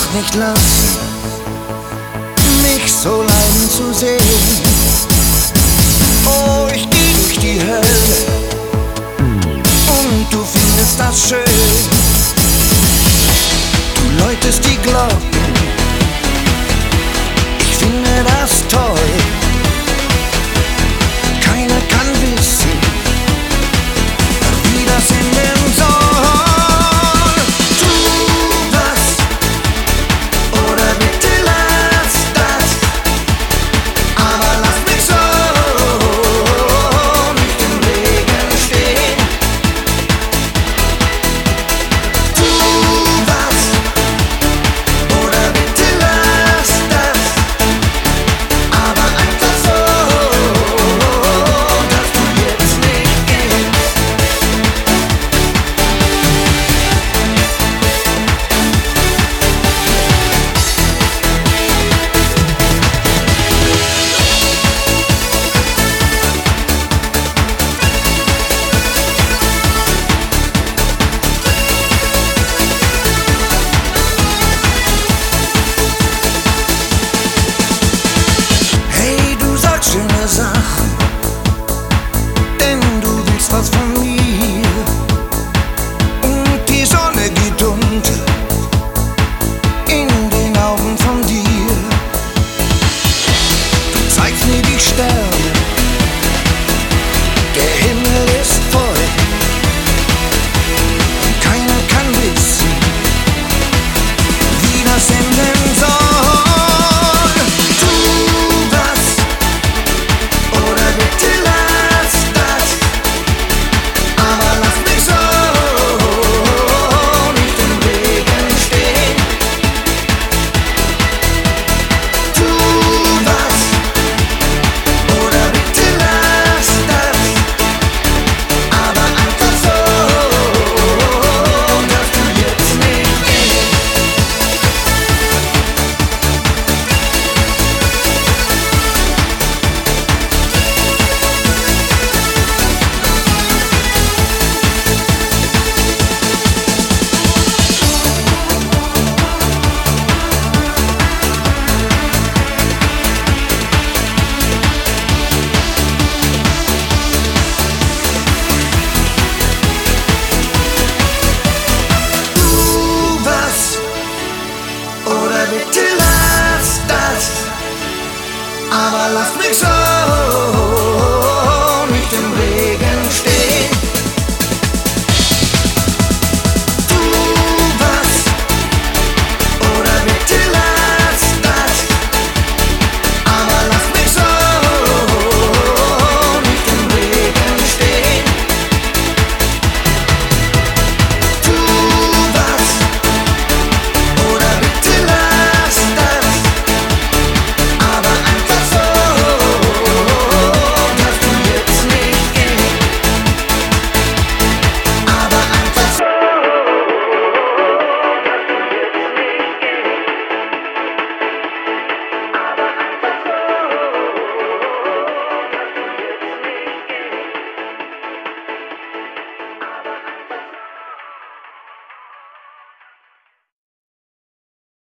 es nicht lassen, mich so leiden zu sehen. Oh, ich geh durch die Hölle und du findest das schön. Du läutest die Glocken, ich finde das toll. Keiner kann wissen, wie das enden soll. Denn du willst was von mir und die Sonne geht unter in den Augen von dir. Du zeigst mir die Sterne, der Himmel ist voll und keiner kann wissen, wie das enden soll. Bitte lass das, aber lass mich so.